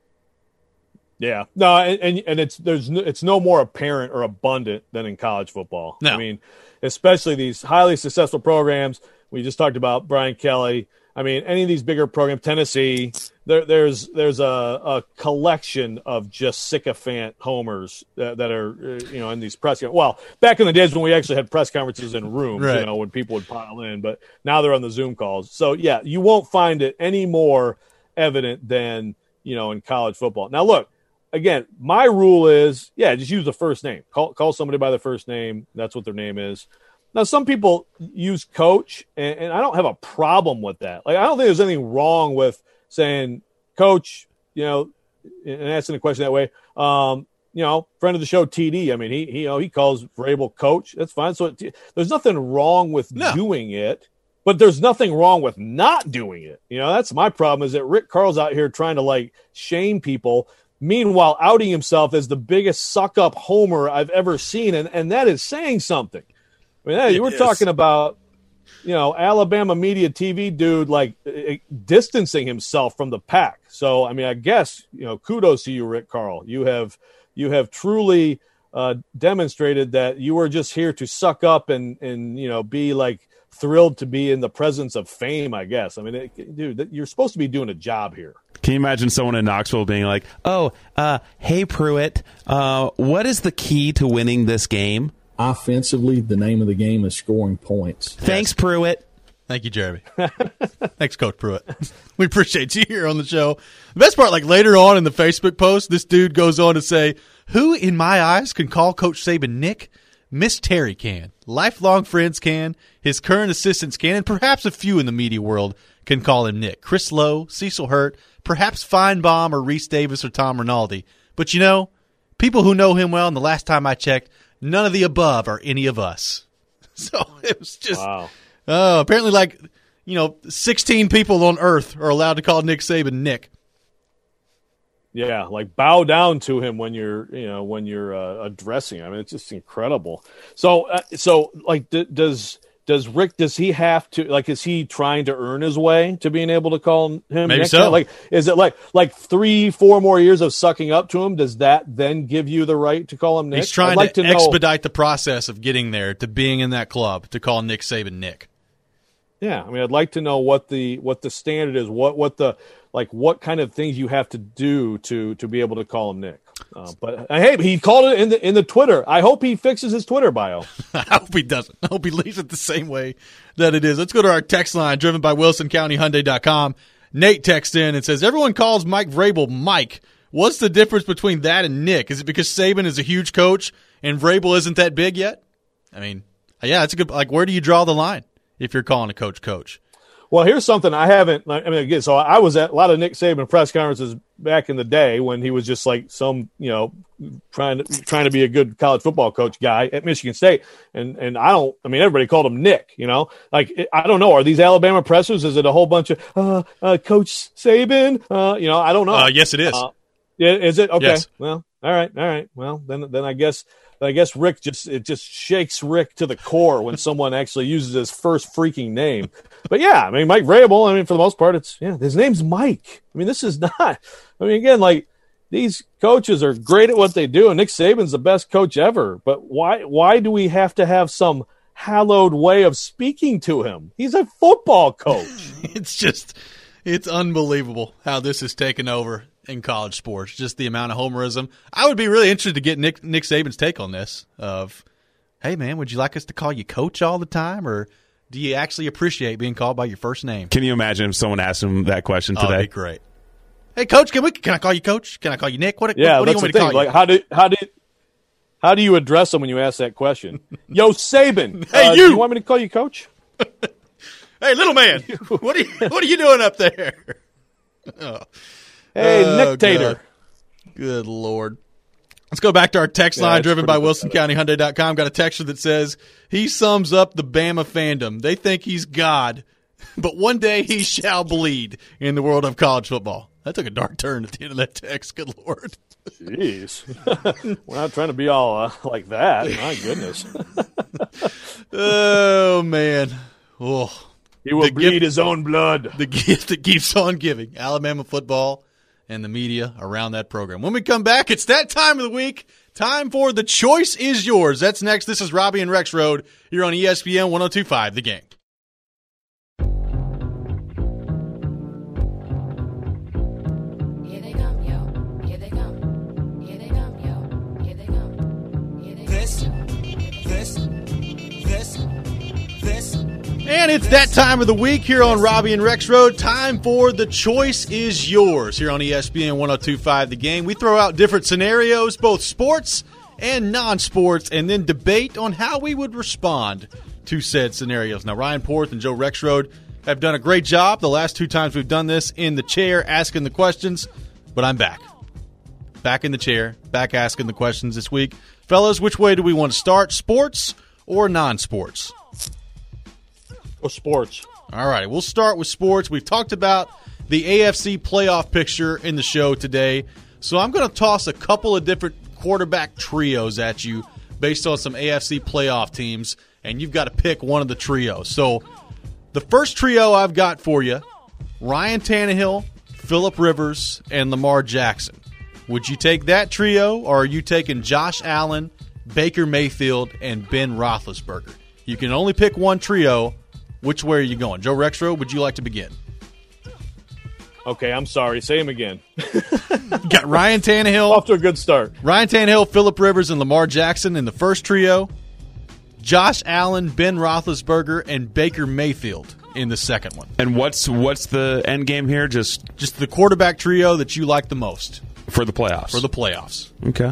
Yeah, no, and and, and it's there's no, it's no more apparent or abundant than in college football. No. I mean, especially these highly successful programs. We just talked about Brian Kelly. I mean, any of these bigger programs, Tennessee, there, there's there's a, a collection of just sycophant homers that, that are uh, you know in these press. Well, back in the days when we actually had press conferences in rooms, Right. you know, when people would pile in, but now they're on the Zoom calls. So yeah, you won't find it any more evident than you know in college football. Now look. Again, my rule is, yeah, just use the first name. Call call somebody by their first name. That's what their name is. Now, some people use coach, and, and I don't have a problem with that. Like, I don't think there's anything wrong with saying coach, you know, and asking a question that way. Um, you know, friend of the show, T D. I mean, he, he you know, he calls Vrabel coach. That's fine. So it, there's nothing wrong with No. doing it, but there's nothing wrong with not doing it. You know, that's my problem is that Rick Carl's out here trying to, like, shame people. Meanwhile, outing himself as the biggest suck-up homer I've ever seen, and, and that is saying something. I mean, hey, you were is. talking about, you know, Alabama media T V dude, like, eh, distancing himself from the pack. So, I mean, I guess, you know, kudos to you, Rick Carl. You have you have truly uh, demonstrated that you were just here to suck up and, and, you know, be, like, thrilled to be in the presence of fame, I guess. I mean, it, dude, you're supposed to be doing a job here. Can you imagine someone in Knoxville being like, oh, uh, hey, Pruitt, uh, what is the key to winning this game? Offensively, the name of the game is scoring points. Thanks, Pruitt. Thank you, Jeremy. Thanks, Coach Pruitt. We appreciate you here on the show. The best part, like later on in the Facebook post, this dude goes on to say, who in my eyes can call Coach Saban Nick? Miss Terry can. Lifelong friends can. His current assistants can. And perhaps a few in the media world can call him Nick. Chris Lowe, Cecil Hurt, perhaps Feinbaum or Reese Davis or Tom Rinaldi. But you know, people who know him well, and the last time I checked, none of the above are any of us. So it was just, Wow. uh, apparently like, you know, sixteen people on earth are allowed to call Nick Saban Nick. Yeah, like bow down to him when you're, you know, when you're uh, addressing him. I mean, it's just incredible. So, uh, so like, d- does does Rick? Does he have to? Like, is he trying to earn his way to being able to call him? Maybe Nick? so. Like, is it like like three, four more years of sucking up to him? Does that then give you the right to call him Nick? He's trying I'd like to, to, know. expedite the process of getting there to being in that club to call Nick Saban Nick. Yeah, I mean, I'd like to know what the what the standard is. What what the like what kind of things you have to do to to be able to call him Nick. Uh, but uh, hey, he called it in the in the Twitter. I hope he fixes his Twitter bio. I hope he doesn't. I hope he leaves it the same way that it is. Let's go to our text line driven by Wilson County Hyundai dot com. Nate texts in and says, everyone calls Mike Vrabel Mike. What's the difference between that and Nick? Is it because Saban is a huge coach and Vrabel isn't that big yet? I mean, Yeah, it's a good. Like, where do you draw the line if you're calling a coach coach? Well, here's something I haven't. I mean, again, so I was at a lot of Nick Saban press conferences back in the day when he was just like some, you know, trying to trying to be a good college football coach guy at Michigan State, and and I don't. I mean, everybody called him Nick. You know, like I don't know. Are these Alabama pressers? Is it a whole bunch of uh, uh, Coach Saban? Uh, you know, I don't know. Uh, yes, it is. Uh, yeah, is it okay? Yes. Well, all right, all right. Well, then then I guess. I guess Rick just it just shakes Rick to the core when someone actually uses his first freaking name. But yeah, I mean Mike Vrabel. I mean for the most part, it's yeah. His name's Mike. I mean this is not. I mean again, like these coaches are great at what they do, and Nick Saban's the best coach ever. But why why do we have to have some hallowed way of speaking to him? He's a football coach. It's just it's unbelievable how this has taken over in college sports, just the amount of homerism. I would be really interested to get Nick Nick Saban's take on this of, hey, man, would you like us to call you coach all the time, or do you actually appreciate being called by your first name? Can you imagine if someone asked him that question today? Oh, that'd be great. Hey, coach, can we can I call you coach? Can I call you Nick? What, yeah, what, what do you that's want the me to thing. call Like, you? how do how do how do you address them when you ask that question? Yo, Saban, Hey, uh, you. do you want me to call you coach? Hey, little man, what are you what are you doing up there? Oh. Hey, Oh, Nick Tater. God. Good Lord. Let's go back to our text Yeah, line it's driven pretty by Wilson County Hyundai dot com. Got a texture that says, he sums up the Bama fandom. They think he's God, but one day he shall bleed in the world of college football. That took a dark turn at the end of that text. Good Lord. Jeez. We're not trying to be all uh, like that. My goodness. Oh, man. Oh. He will The bleed gift- his own blood. The gift that keeps on giving. Alabama football and the media around that program. When we come back, it's that time of the week. Time for The Choice Is Yours. That's next. This is Robbie and Rex Road here on E S P N one oh two point five, The Game. Here they come, yo. Here they come. Here they come, yo. Here they come. Here they come. This, this, this, this. And it's that time of the week here on Robbie and Rex Road. Time for The Choice Is Yours here on E S P N one oh two point five, The Game. We throw out different scenarios, both sports and non-sports, and then debate on how we would respond to said scenarios. Now, Ryan Porth and Joe Rexroad have done a great job the last two times we've done this in the chair asking the questions, but I'm back. Back in the chair, back asking the questions this week. Fellas, which way do we want to start, sports or non-sports? Or sports. All right, we'll start with sports. We've talked about the A F C playoff picture in the show today, so I'm going to toss a couple of different quarterback trios at you based on some A F C playoff teams, and you've got to pick one of the trios. So the first trio I've got for you, Ryan Tannehill, Phillip Rivers, and Lamar Jackson. Would you take that trio, or are you taking Josh Allen, Baker Mayfield, and Ben Roethlisberger? You can only pick one trio. Which way are you going? Joe Rexroad, would you like to begin? Okay, I'm sorry. Say him again. Got Ryan Tannehill. Off to a good start. Ryan Tannehill, Phillip Rivers, and Lamar Jackson in the first trio. Josh Allen, Ben Roethlisberger, and Baker Mayfield in the second one. And what's what's the end game here? Just Just the quarterback trio that you like the most for the playoffs. for the playoffs. Okay.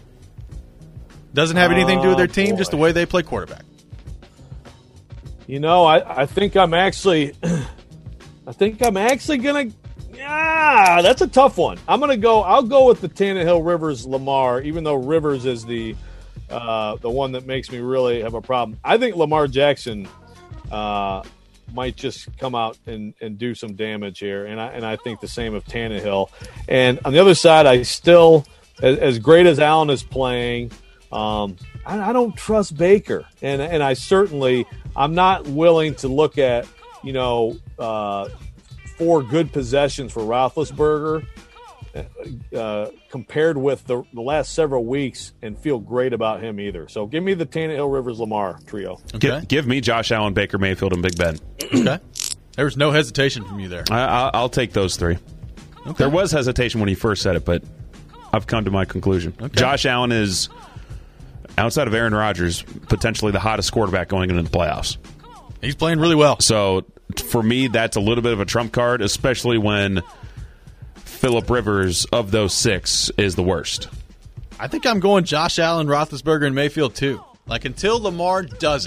Doesn't have anything to do with their Oh, team, boy. just the way they play quarterback. You know, I, I think I'm actually, I think I'm actually gonna. Yeah, that's a tough one. I'm gonna go. I'll go with the Tannehill, Rivers, Lamar. Even though Rivers is the uh, the one that makes me really have a problem. I think Lamar Jackson uh, might just come out and, and do some damage here, and I and I think the same of Tannehill. And on the other side, I still, as, as great as Allen is playing, um, I, I don't trust Baker, and and I certainly. I'm not willing to look at, you know, uh, four good possessions for Roethlisberger uh, compared with the, the last several weeks and feel great about him either. So give me the Tannehill, Rivers, Lamar trio. Okay. Give, give me Josh Allen, Baker Mayfield, and Big Ben. Okay. There was no hesitation from you there. I, I'll, I'll take those three. Okay. There was hesitation when he first said it, but I've come to my conclusion. Okay. Josh Allen is, outside of Aaron Rodgers, potentially the hottest quarterback going into the playoffs. He's playing really well. So for me, that's a little bit of a trump card, especially when Phillip Rivers of those six is the worst. I think I'm going Josh Allen, Roethlisberger, and Mayfield too. Like until Lamar does it,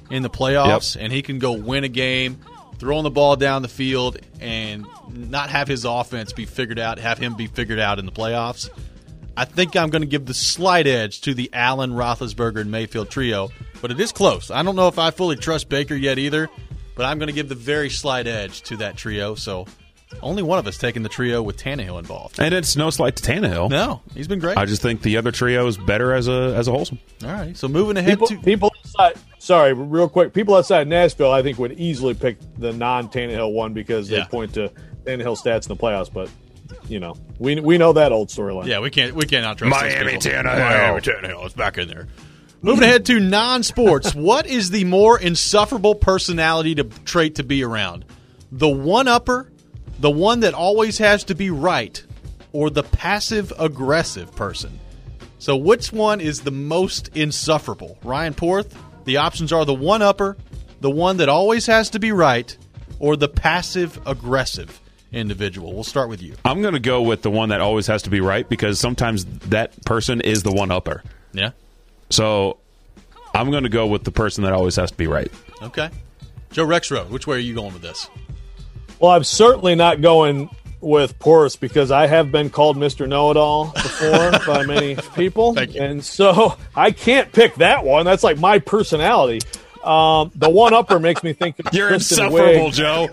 in the playoffs, yep. and he can go win a game, throwing the ball down the field, and not have his offense be figured out, have him be figured out in the playoffs, I think I'm going to give the slight edge to the Allen, Roethlisberger, and Mayfield trio, but it is close. I don't know if I fully trust Baker yet either, but I'm going to give the very slight edge to that trio, so only one of us taking the trio with Tannehill involved. And it's no slight to Tannehill. No, he's been great. I just think the other trio is better as a as a wholesome. All right, so moving ahead people, to people outside. Sorry, real quick. People outside Nashville, I think, would easily pick the non-Tannehill one because Yeah. they point to Tannehill stats in the playoffs. But you know, we we know that old storyline. Yeah, we can't we cannot trust Miami those people. Tannehill. Miami Tannehill is back in there. Moving ahead to non-sports, what is the more insufferable personality to trait to be around? The one-upper, the one that always has to be right, or the passive-aggressive person? So which one is the most insufferable? Ryan Porth, the options are the one-upper, the one that always has to be right, or the passive-aggressive individual. We'll start with you. I'm going to go with the one that always has to be right because sometimes that person is the one-upper. Yeah. So I'm going to go with the person that always has to be right. Okay. Joe Rexroad, which way are you going with this? Well, I'm certainly not going with Porus because I have been called Mister Know-It-All before by many people. Thank you. And so I can't pick that one. That's like my personality. Um, the one-upper makes me think of You're Kristen insufferable, Wiig. Joe.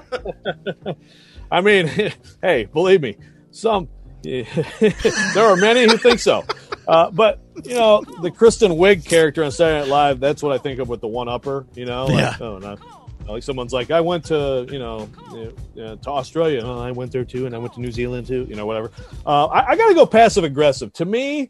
I mean, hey, believe me, some there are many who think so. Uh, but, you know, the Kristen Wiig character on Saturday Night Live, that's what I think of with the one-upper, you know? Like, Yeah. oh, no. Like someone's like, I went to, you know, uh, to Australia. Oh, I went there too, and I went to New Zealand too, you know, whatever. Uh, I, I got to go passive-aggressive. To me,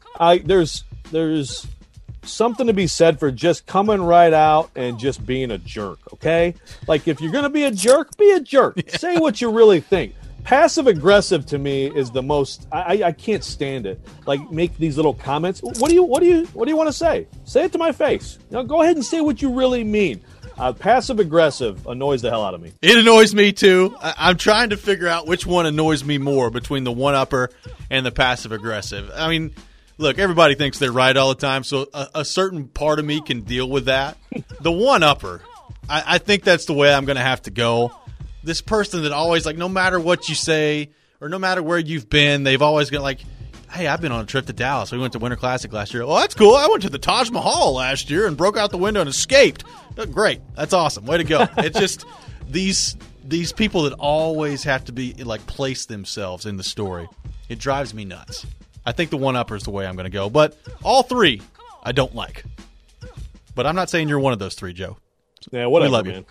I there's there's something to be said for just coming right out and just being a jerk, okay? Like, if you're going to be a jerk, be a jerk. Yeah. Say what you really think. Passive aggressive to me is the most. I, I can't stand it. Like, make these little comments. What do you what do you what do you want to say? Say it to my face. You know, go ahead and say what you really mean. Uh, passive aggressive annoys the hell out of me. It annoys me too. I, I'm trying to figure out which one annoys me more between the one upper and the passive aggressive. I mean, look, everybody thinks they're right all the time, so a, a certain part of me can deal with that. The one upper, I, I think that's the way I'm going to have to go. This person that always, like, no matter what you say or no matter where you've been, they've always got like, hey, I've been on a trip to Dallas. We went to Winter Classic last year. Well, that's cool. I went to the Taj Mahal last year and broke out the window and escaped. Great. That's awesome. Way to go. It's just these these people that always have to be, like, place themselves in the story. It drives me nuts. I think the one-upper is the way I'm going to go. But all three I don't like. But I'm not saying you're one of those three, Joe. Yeah, whatever, we love man.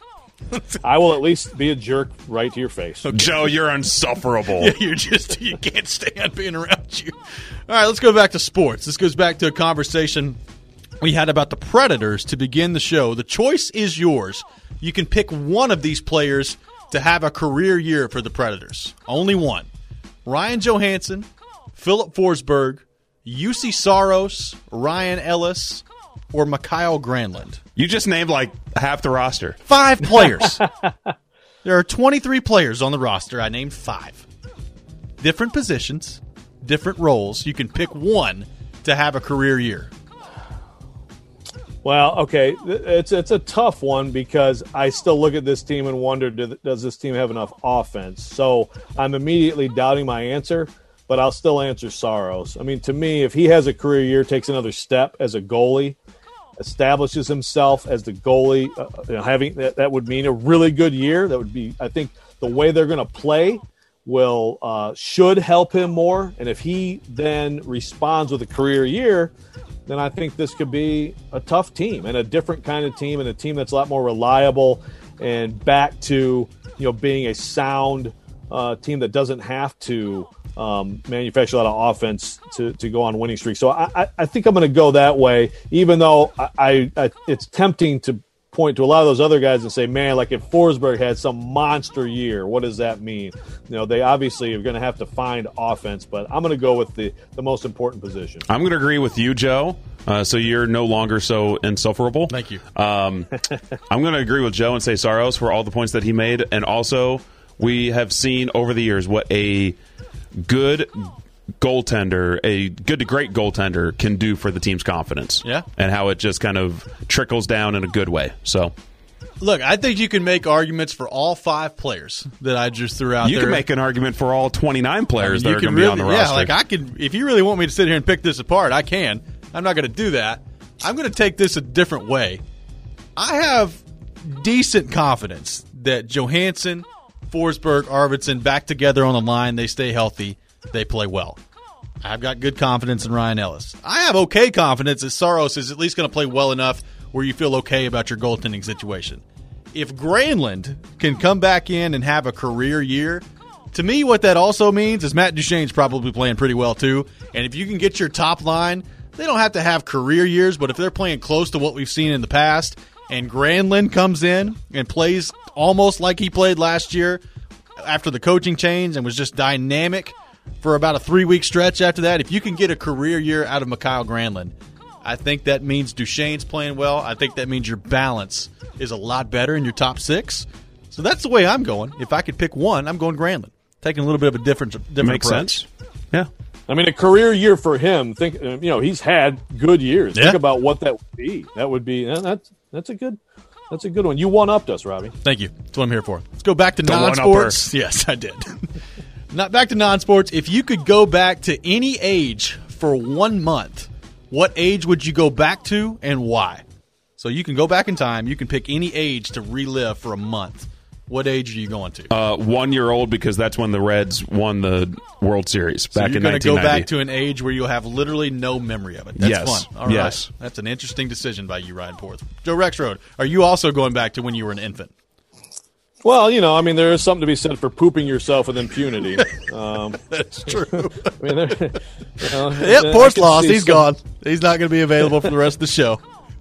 I will at least be a jerk right to your face. Okay. Joe, you're insufferable. Yeah, you're just, you can't stand being around you. All right, let's go back to sports. This goes back to a conversation we had about the Predators to begin the show. The choice is yours. You can pick one of these players to have a career year for the Predators. Only one. Ryan Johansson, Philip Forsberg, U C Saros, Ryan Ellis, or Mikhail Granlund. You just named like half the roster. Five players. There are twenty-three players on the roster. I named five. Different positions, different roles. You can pick one to have a career year. Well, okay, it's it's a tough one because I still look at this team and wonder, does this team have enough offense? So I'm immediately doubting my answer, but I'll still answer Saros. I mean, to me, if he has a career year, takes another step as a goalie, establishes himself as the goalie, uh, you know, having that, that would mean a really good year. That would be, I think, the way they're going to play will uh, should help him more. And if he then responds with a career year, then I think this could be a tough team and a different kind of team and a team that's a lot more reliable and back to, you know, being a sound uh, team that doesn't have to um, manufacture a lot of offense to, to go on winning streak. So I, I, I think I'm going to go that way, even though I, I, I it's tempting to point to a lot of those other guys and say, man, like if Forsberg had some monster year, what does that mean? You know, they obviously are going to have to find offense, but I'm going to go with the, the most important position. I'm going to agree with you, Joe. Uh, so you're no longer so insufferable. Thank you. Um, I'm going to agree with Joe and say Saros for all the points that he made. And also, we have seen over the years what a good goaltender, a good to great goaltender, can do for the team's confidence. Yeah. And how it just kind of trickles down in a good way. So, look, I think you can make arguments for all five players that I just threw out you there. can make an argument for all twenty-nine players I mean, that are can going to really, be on the yeah, roster. like I could, if you really want me to sit here and pick this apart, I can. I'm not going to do that. I'm going to take this a different way. I have decent confidence that Johansson, Forsberg, Arvidsson back together on the line, they stay healthy, they play well. I've got good confidence in Ryan Ellis. I have okay confidence that Saros is at least going to play well enough where you feel okay about your goaltending situation. If Granlund can come back in and have a career year, to me what that also means is Matt Duchene's probably playing pretty well too. And if you can get your top line, they don't have to have career years, but if they're playing close to what we've seen in the past and Granlund comes in and plays almost like he played last year after the coaching change and was just dynamic for about a three-week stretch after that, if you can get a career year out of Mikhail Granlund, I think that means Duchene's playing well. I think that means your balance is a lot better in your top six. So that's the way I'm going. If I could pick one, I'm going Granlund. Taking a little bit of a different, different Makes approach. sense. Yeah. I mean, a career year for him. Think, you know, he's had good years. Yeah. Think about what that would be. That would be that's that's a good that's a good one. You one upped us, Robbie. Thank you. That's what I'm here for. Let's go back to The non-sports. Yes, I did. Not back to non-sports. If you could go back to any age for one month, what age would you go back to and why? So you can go back in time. You can pick any age to relive for a month. What age are you going to? Uh, one year old, because that's when the Reds won the World Series So back you're in going to go nineteen ninety. back to an age where you'll have literally no memory of it. That's Yes. fun. All right. Yes. That's an interesting decision by you, Ryan Porth. Joe Rexrode, are you also going back to when you were an infant? Well, you know, I mean, there is something to be said for pooping yourself with impunity. Um, That's true. I mean, there, you know, Yep, I Porth can lost. see He's some- gone. He's not going to be available for the rest of the show.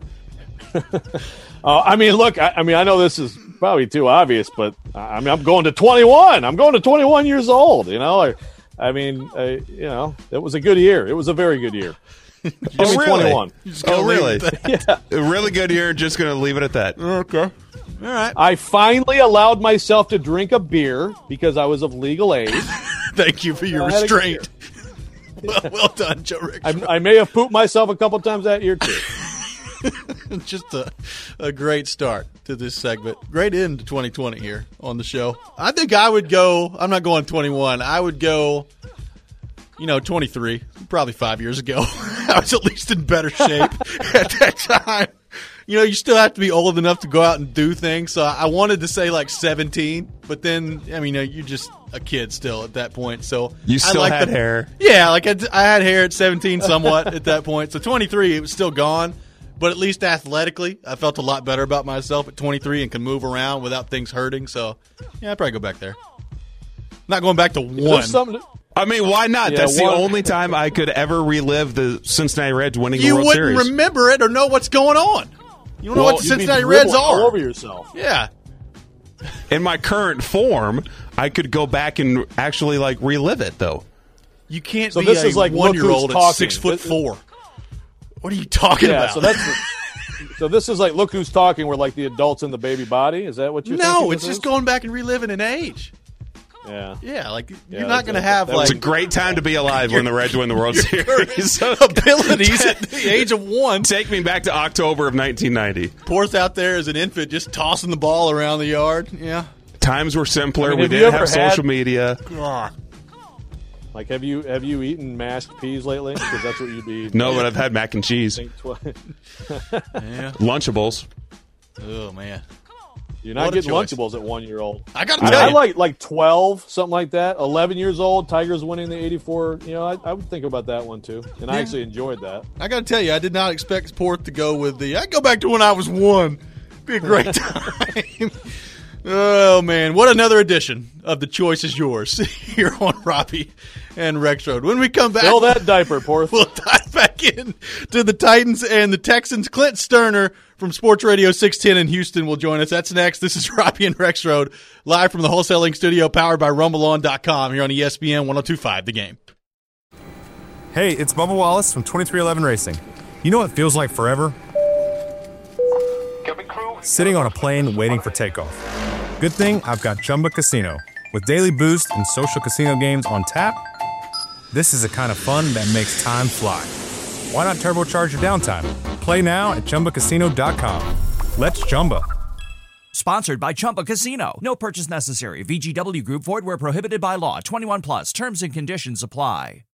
Uh, I mean, look, I, I mean, I know this is probably too obvious, but I mean, I'm going to twenty-one. I'm going to twenty-one years old. You know, I, I mean, I, you know, it was a good year. It was a very good year. Oh, Give me really? twenty-one. Oh, really? Yeah. A really good year. Just going to leave it at that. Okay. All right. I finally allowed myself to drink a beer because I was of legal age. Thank you for your I had a good restraint. well, well done, Joe Rexrode. I, I may have pooped myself a couple times that year too. Just a, a great start to this segment. Great end to twenty twenty here on the show. I think I would go, I'm not going twenty-one. I would go, you know, twenty-three, probably five years ago. I was at least in better shape at that time. You know, you still have to be old enough to go out and do things. So I wanted to say like seventeen, but then, I mean, you're just a kid still at that point. So You I still like had the- hair. Yeah, like I, I had hair at seventeen somewhat at that point. So twenty-three, it was still gone. But at least athletically, I felt a lot better about myself at twenty-three and can move around without things hurting. So, yeah, I'd probably go back there. Not going back to one. There's something to- I mean, why not? Yeah, That's one- the only time I could ever relive the Cincinnati Reds winning the You World wouldn't Series. remember it or know what's going on. You don't know Well, what the you'd be Cincinnati Reds dribbling all are. over yourself. Yeah. In my current form, I could go back and actually like relive it, though. You can't So be this a is like, look one-year-old who's at talking. six foot This- four. What are you talking Yeah, about? so that's the, so this is like look who's talking. We're like the adults in the baby body. Is that what you're no, thinking it's this just is? going back and reliving an age. Yeah. Yeah, like Yeah, you're not that- going to that- have that like It's a great time to be alive when the Reds win the World Series. abilities at the age of one. Take me back to October of nineteen ninety. Porth out there as an infant, just tossing the ball around the yard. Yeah. Times were simpler. I mean, we have you didn't ever have had- social media. Like, have you have you eaten mashed peas lately? Because that's what you'd be. No, but I've had mac and cheese. Think twi- Yeah. Lunchables. Oh man. You're not What a getting choice. Lunchables at one year old. I got to I, tell I you. like like twelve, something like that. Eleven years old, Tigers winning the eighty-four. You know, I, I would think about that one too, and I Yeah. actually enjoyed that. I got to tell you, I did not expect Porth to go with the. I go back to when I was one. Be a great time. Oh man, what another edition of The Choice Is Yours here on Robbie and Rexrode. When we come back, Fill that diaper, Porth. we'll dive back in to the Titans and the Texans. Clint Sterner from Sports Radio six ten in Houston will join us. That's next. This is Robbie and Rexrode live from the wholesaling studio, powered by rumble on dot com here on E S P N one oh two point five The Game. Hey, it's Bubba Wallace from twenty-three eleven Racing. You know what feels like forever? Sitting on a plane waiting for takeoff. Good thing I've got Chumba Casino. With daily boost and social casino games on tap, This is the kind of fun that makes time fly. Why not turbocharge your downtime? Play now at Chumba Casino dot com. Let's Chumba. Sponsored by Chumba Casino. No purchase necessary. V G W Group. Void where prohibited by law. twenty-one plus. Terms and conditions apply.